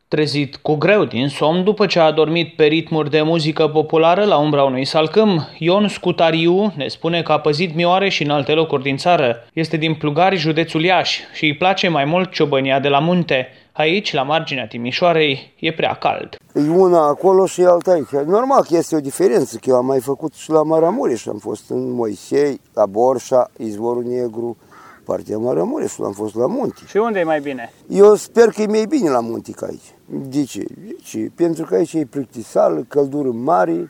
Trezit cu greu din somn după ce a adormit pe ritmuri de muzică populară la umbra unui salcâm, Ion Scutariu ne spune că a păzit mioare și în alte locuri din țară. Este din Plugari, județul Iași, și îi place mai mult ciobănia de la munte. Aici, la marginea Timișoarei, e prea cald. E una acolo și alta aici. Normal că este o diferență, că eu am mai făcut și la Maramureș, am fost în Moisei, la Borșa, Izvorul Negru, partea Maramureșul, am fost la munte. Și unde e mai bine? Eu sper că e mai bine la munte ca aici. De ce? Pentru că aici e plictisală, căldură mare,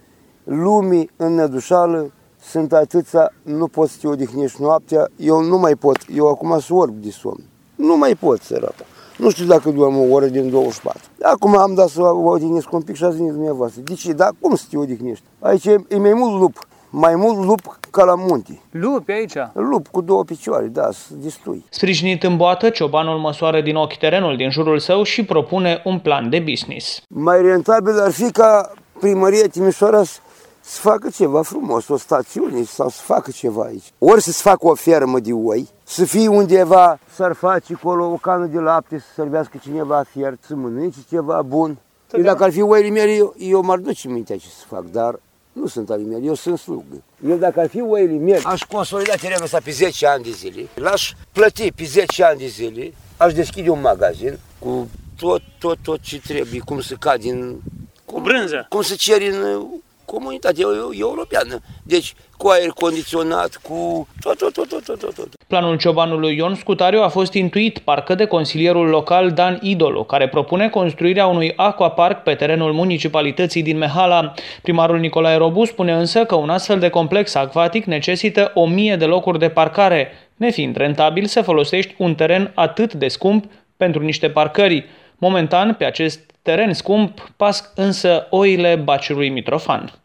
lumii în nădușală, sunt atâția, nu poți să te odihnești noaptea, eu nu mai pot, eu acum sunt orb de somn. Nu mai pot, sărata. Nu știu dacă dorm o oră din 24. Acum am dat să o odihnesc un pic și a zis dumneavoastră. De ce? Dar cum să te odihnești? Aici e mai mult lup. Mai mult lup ca la munte. Lupi aici? Lup cu două picioare, da, sunt destui. Sprijinit în boată, ciobanul măsoară din ochi terenul din jurul său și propune un plan de business. Mai rentabil ar fi ca primăria Timișoara să facă ceva frumos, o stațiune sau să facă ceva aici. Ori să-ți facă o fermă de oi, să fie undeva, s-ar face acolo o cană de lapte, să servească cineva fiert, să mănânce ceva bun. Dacă ar fi oile mele, eu m-ar duce mintea ce să fac, dar nu sunt ale mele, eu sunt slugă. Eu dacă ar fi oile mele, aș consolida terenul ăsta pe 10 ani de zile, l-aș plăti pe 10 ani de zile, aș deschide un magazin cu tot ce trebuie, cum să cad din... Cu brânză. Cum să ceri în comunitatea europeană. Deci cu aer condiționat, cu tot. Planul ciobanului Ion Scutariu a fost intuit parcă de consilierul local Dan Idolu, care propune construirea unui aquapark pe terenul municipalității din Mehala. Primarul Nicolae Robu spune însă că un astfel de complex acvatic necesită 1000 de locuri de parcare, nefiind rentabil să folosești un teren atât de scump pentru niște parcări. Momentan, pe acest teren scump pasc însă oile Baciului Mitrofan.